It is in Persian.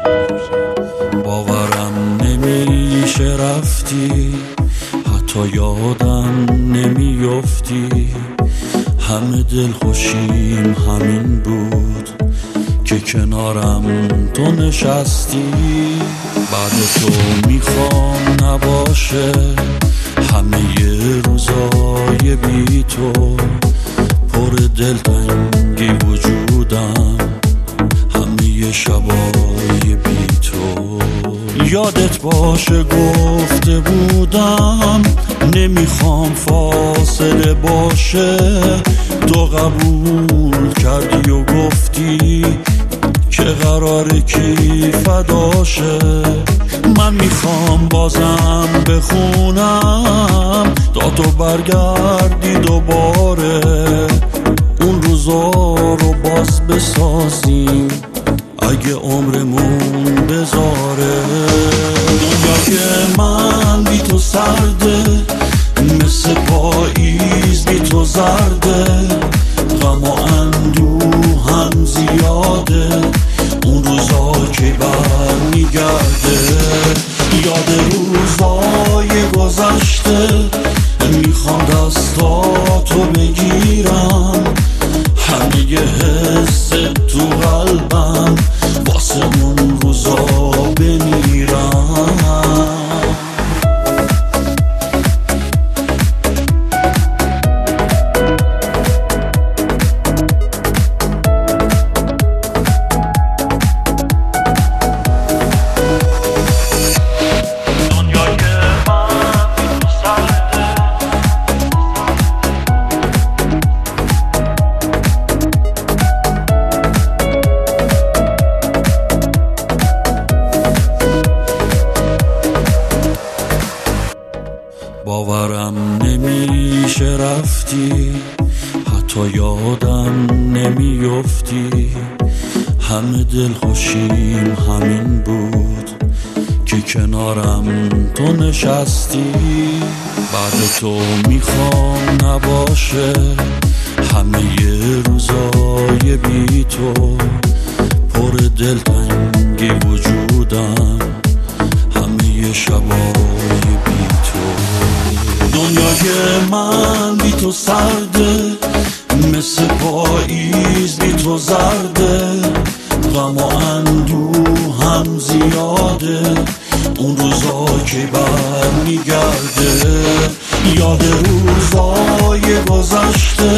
باورم نمیشه رفتی، حتی یادم نمیافتی. همه دل خوشیم همین بود که کنارم تو نشستی. بعد تو میخوام نباشه همه روزای بی تو، پر دلتنگی وجودم همه شبای بی تو. یادت باشه گفته بودم نمیخوام فاصله باشه، تو قبول کردی و گفتی که قراره کی فداشه. من میخوام بازم بخونم تا تو برگردی دوباره، اون روزا رو باز بسازیم اگه عمرمون بذاره. دنیای من بی تو سرده، مثل پاییز بی تو زرده. غم و اندوه هم زیاده، اون روزا که بر میگرده. یاد روزای گذشته میخوام دستاتو بگیرم، همه یه حس تو قلبم واسه اون روزا بمیرم. باورم نمیشه رفتی، حتی یادم نمیافتی. همه دل خوشیم همین بود که کنارم تو نشستی. بعد تو میخوام نباشه همه روزای بی تو، پر دلتنگی وجودم همه شبای بی تو. دنیای من بی تو سرده، مثل پاییز بی تو زرده. غم و اندوه هم زیاده، اون روزا که بر میگرده. یاد روزای گذشته